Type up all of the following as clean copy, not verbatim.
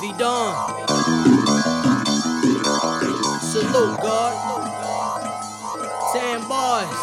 V-Don. Salute, God. 10 bars.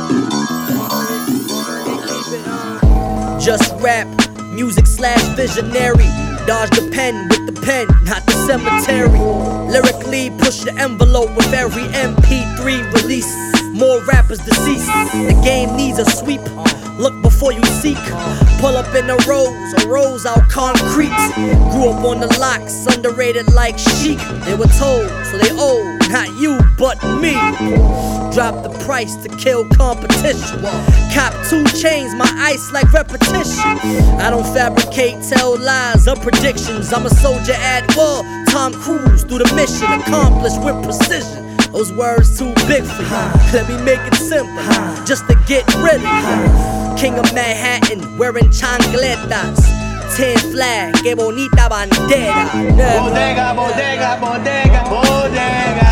Just rap, music / visionary. Dodge the pen with the pen, not the cemetery. Lyrically push the envelope with every MP3 release. More rappers deceased. The game needs a sweep. Look before you seek. Pull up in the rows out concrete. Grew up on the locks, underrated like chic. They were told, so they owe, not you but me. Drop the price to kill competition. Cop 2 chains, my ice like repetition. I don't fabricate, tell lies or predictions. I'm a soldier at war, Tom Cruise through the mission, accomplished with precision. Those words too big for you. Let me make it simple, just to get rid of you. King of Manhattan, wearing chancletas. 10 flag, que bonita bandera. Bodega, bodega, bodega, bodega.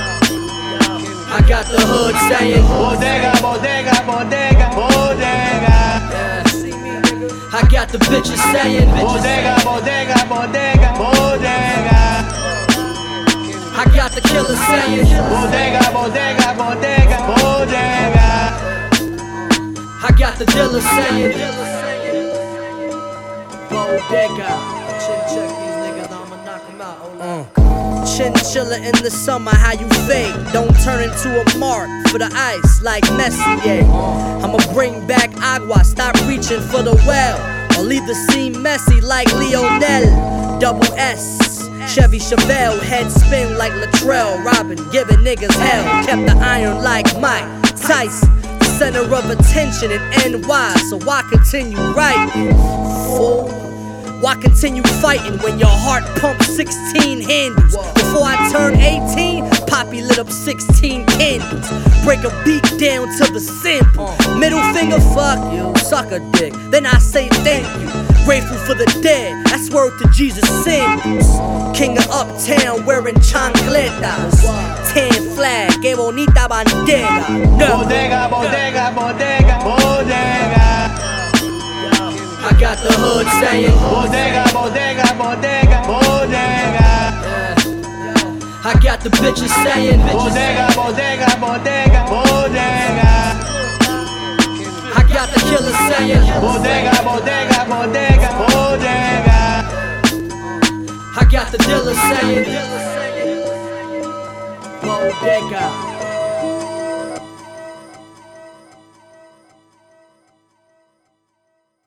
I got the hood saying Bodega, bodega, bodega, bodega. I got the bitches saying Bodega, bodega, bodega, bodega. I got the killers saying Bodega, bodega, bodega, bodega. I got the dealers saying Bodega. Check these niggas, I'ma knock them out. Hold on. Chinchilla in the summer, how you fade? Don't turn into a mark for the ice like Messier. I'ma bring back agua, stop reaching for the well. Or leave the scene messy like Lionel. Double S. Chevy Chevelle, head spin like Latrell. Robin, giving niggas hell. Kept the iron like Mike Tyson. Center of attention in NY, so why continue writing? Fool. Why continue fighting when your heart pumps 16 handles? Before I turn 18, Poppy lit up 16 candles. Break a beat down to the sample. Middle finger, fuck you, suck a dick. Then I say thank you. Grateful for the dead, that's word to Jesus symbols. King of Uptown wearing chancletas. 10 flag, que bonita bandera. Bodega, bodega, bodega, bodega. I got the hood saying Bodega, bodega, bodega, bodega. I got the bitches saying Bodega, bodega, bodega, bodega. I got the killers saying Bodega, bodega, bodega, bodega. I got the dealers saying Bodega.